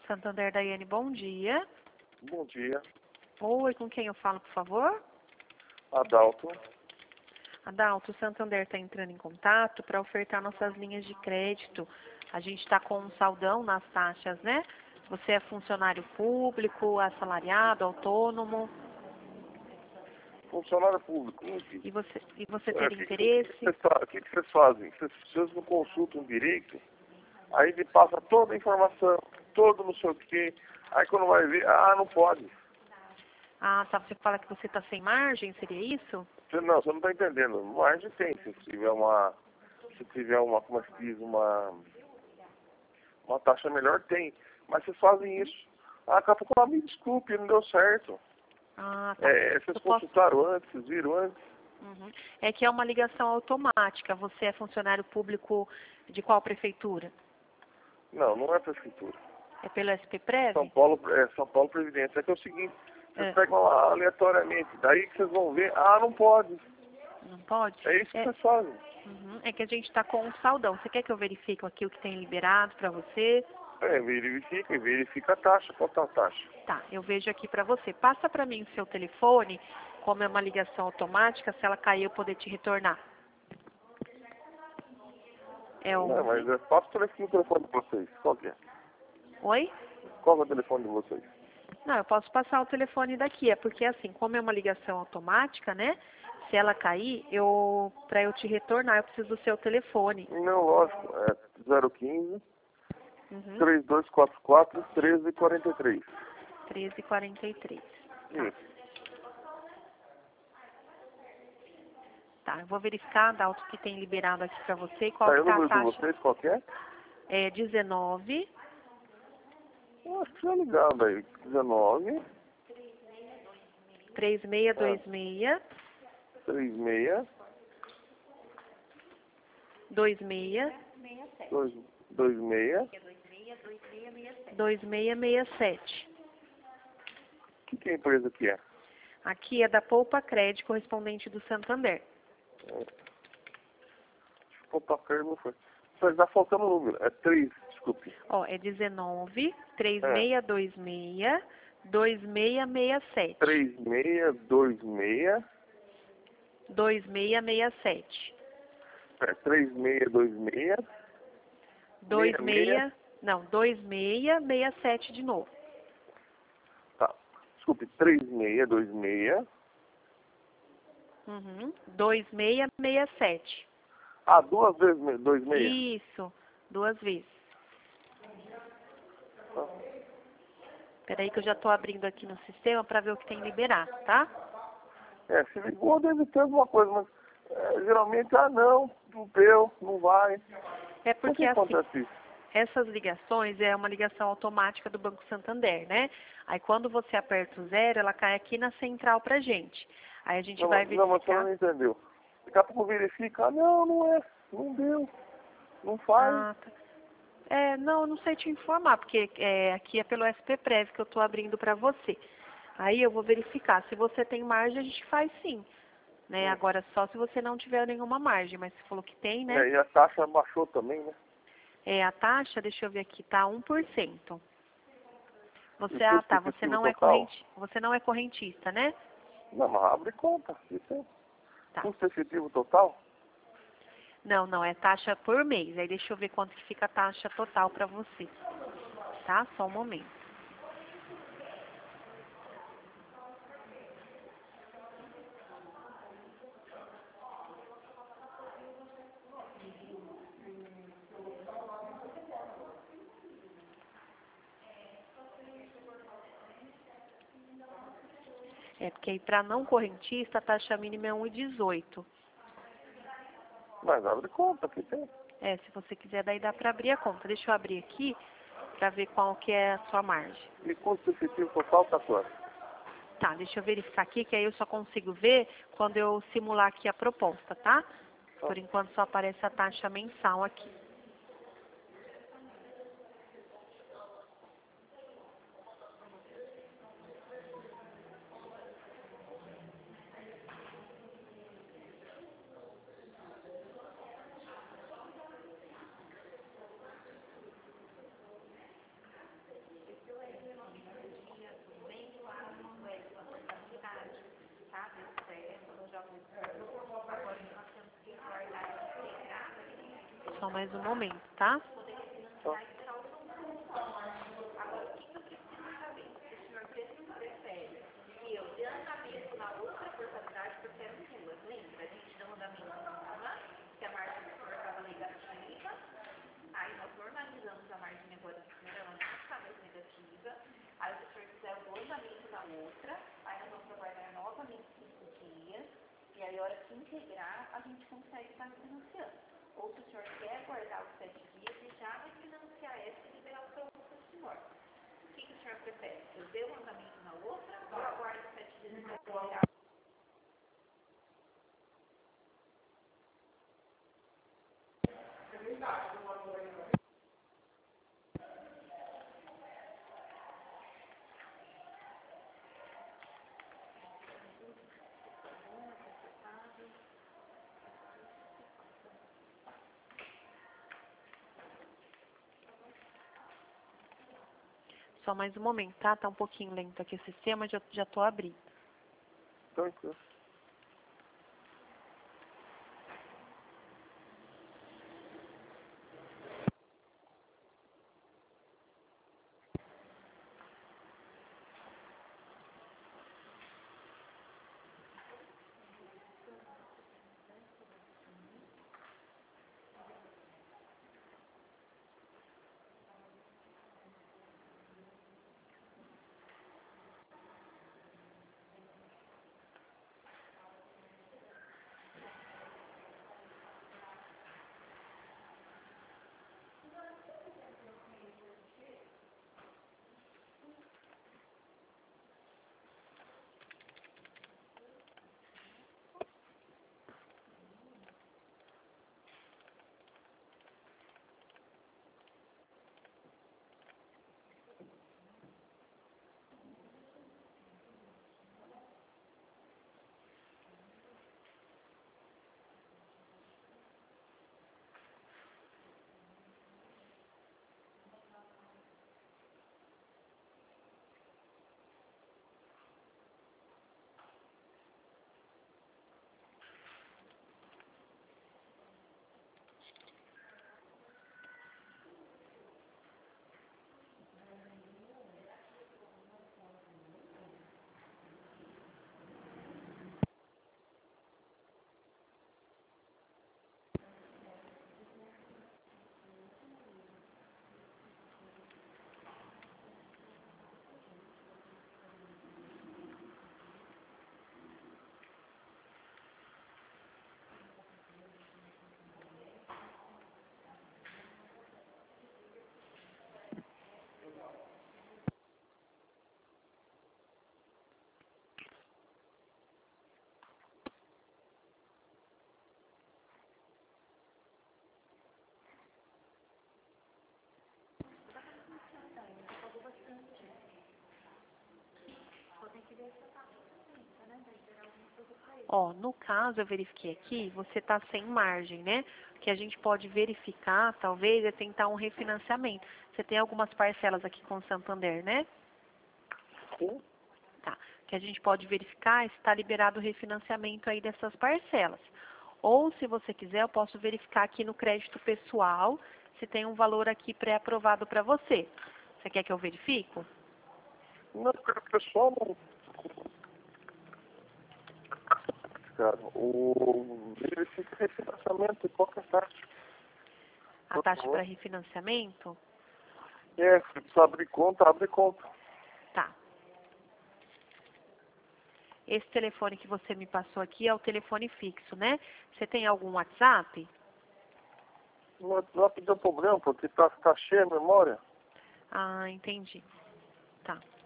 Santander, Daiane, bom dia. Bom dia, Oi, com quem eu falo, por favor? Adalto. Adalto, o Santander está entrando em contato para ofertar nossas linhas de crédito. A gente está com um saldão nas taxas, né? Você é funcionário público, assalariado, autônomo, Funcionário público. e você teria interesse? O que vocês fazem? Vocês não consultam direito, aí ele passa toda a informação, todo não sei o quê, aí quando vai ver, não pode. Ah, tá, você fala que você está sem margem, seria isso? Você não está entendendo. Margem tem, se tiver uma, como é que diz, uma taxa melhor, tem. Mas vocês fazem isso. Daqui a pouco, me desculpe, não deu certo. Ah, tá. Vocês consultaram antes, vocês viram antes? Uhum. É que é uma ligação automática. Você é funcionário público de qual prefeitura? Não, não é prefeitura. É pelo SPPrev? São Paulo Previdência. É que é o seguinte, vocês pegam lá aleatoriamente, daí que vocês vão ver, não pode. Não pode? É isso que vocês fazem. Uhum. É que a gente está com um saldão. Você quer que eu verifique aqui o que tem liberado para você? Verifica a taxa, qual tá a taxa? Tá, eu vejo aqui para você. Passa para mim o seu telefone, como é uma ligação automática, se ela cair eu poder te retornar. É o... Não, mas passa o telefone de vocês. Qual que é? Oi? Qual é o telefone de vocês? Não, eu posso passar o telefone daqui. É porque assim, como é uma ligação automática, né? Se ela cair, para eu te retornar, eu preciso do seu telefone. Não, lógico. É 015 Uhum. 3244 1343. 1343. Tá. Isso. Tá, eu vou verificar, Dalton, que tem liberado aqui para você. Qual Tá, que o tá a número de taxa? vocês, qual que é? É 19 Eu acho que já ligado aí. 19 3626 36 26 26. 2667. Que é a empresa que é? Aqui é da Poupa Crédito, correspondente do Santander. Opa, não foi. Mas tá faltando o número. É 3, desculpe. Ó, é 19 3626 2667. 3626. 2667. 3626. 26, não, 2667 de novo. Tá. Desculpe, 3626. Uhum. 2667. Duas vezes 26. Isso, 2 vezes. Tá. Peraí que eu já tô abrindo aqui no sistema para ver o que tem liberado, tá? Se ligou, deve ter alguma coisa, mas geralmente, não deu, não vai. É Por porque que assim, acontece isso? essas ligações é uma ligação automática do Banco Santander, né? Aí quando você aperta o 0, ela cai aqui na central pra gente. Aí a gente vai Não, mas você verificar. não entendeu. Daqui a pouco verifica, não é, não deu, não faz. Tá. Não, eu não sei te informar, porque aqui é pelo SPPrev que eu estou abrindo para você. Aí eu vou verificar. Se você tem margem, a gente faz sim. Né? Agora, só se você não tiver nenhuma margem, mas você falou que tem, né? E a taxa baixou também, né? A taxa, deixa eu ver aqui, tá 1%. Você, você não é você não é correntista, né? Não, mas abre conta. Isso Tá. Custo efetivo total? Não, é taxa por mês. Aí deixa eu ver quanto que fica a taxa total para você. Tá? Só um momento. Porque aí para não correntista a taxa mínima é 1,18. Mas abre conta, aqui tem. Se você quiser, daí dá para abrir a conta. Deixa eu abrir aqui para ver qual que é a sua margem. E custo efetivo total tá quanto? Tá, deixa eu verificar aqui, que aí eu só consigo ver quando eu simular aqui a proposta, tá? Por enquanto só aparece a taxa mensal aqui. Só mais um momento, tá? Tá. Só mais um momento, tá? Tá um pouquinho lento aqui o sistema, já tô abrindo. Tranquilo. Ó, no caso, eu verifiquei aqui, você tá sem margem, né? O que a gente pode verificar, talvez, é tentar um refinanciamento. Você tem algumas parcelas aqui com o Santander, né? Sim. Tá. O que a gente pode verificar é se está liberado o refinanciamento aí dessas parcelas. Ou, se você quiser, eu posso verificar aqui no crédito pessoal se tem um valor aqui pré-aprovado para você. Você quer que eu verifico? Não, cara, pessoal, não. Cara, o verifica refinanciamento e qualquer taxa. A Por taxa favor. para refinanciamento? É, se precisa abrir conta, abre conta. Tá. Esse telefone que você me passou aqui é o telefone fixo, né? Você tem algum WhatsApp? No WhatsApp deu problema, porque tá cheia a memória. Ah, entendi. Tá.